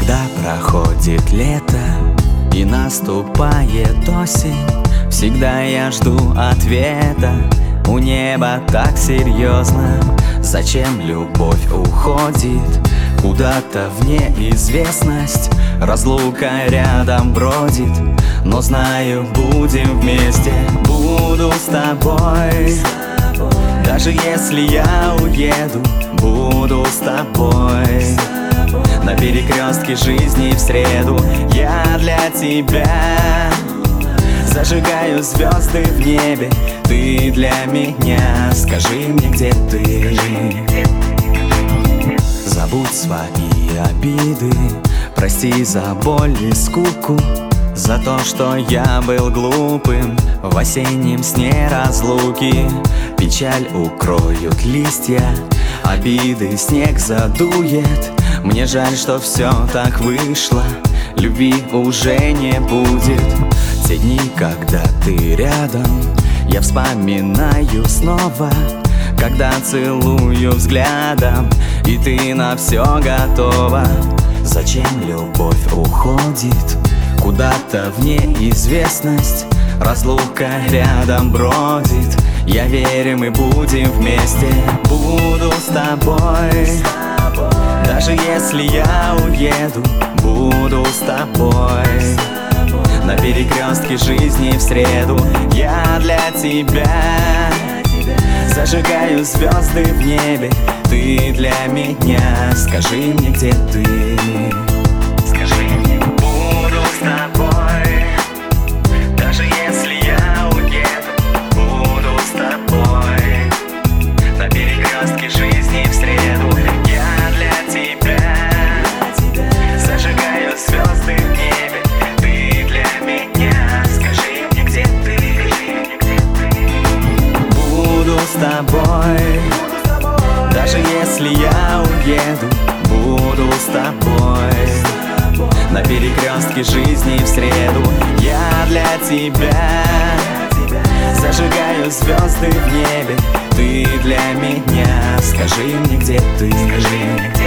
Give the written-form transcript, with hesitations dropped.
Когда проходит лето и наступает осень, всегда я жду ответа. У неба так серьезно. Зачем любовь уходит куда-то в неизвестность? Разлука рядом бродит, но знаю, будем вместе. Буду с тобой, даже если я уеду. Буду с тобой на перекрестке жизни в среду. Я для тебя зажигаю звезды в небе. Ты для меня, скажи мне, где ты. Забудь свои обиды, прости за боль и скуку, за то, что я был глупым в осеннем сне разлуки. Печаль укроют листья, обиды снег задует. Мне жаль, что все так вышло, любви уже не будет. Те дни, когда ты рядом, я вспоминаю снова, когда целую взглядом, и ты на все готова. Зачем любовь уходит куда-то в неизвестность? Разлука рядом бродит. Я верю, мы будем вместе. Буду с тобой, даже если я уеду. Буду с тобой на перекрестке жизни в среду. Я для тебя зажигаю звезды в небе. Ты для меня, скажи мне, где ты. Скажи мне. Буду с тобой, даже если я уеду. Буду с тобой на перекрестке жизни в среду. Я для тебя зажигаю звезды в небе. Ты для меня, скажи мне, где ты. Буду с тобой, даже если я уеду. Буду с тобой на перекрестке жизни в среду. Я для тебя зажигаю звезды в небе. Ты для меня, скажи мне, где ты.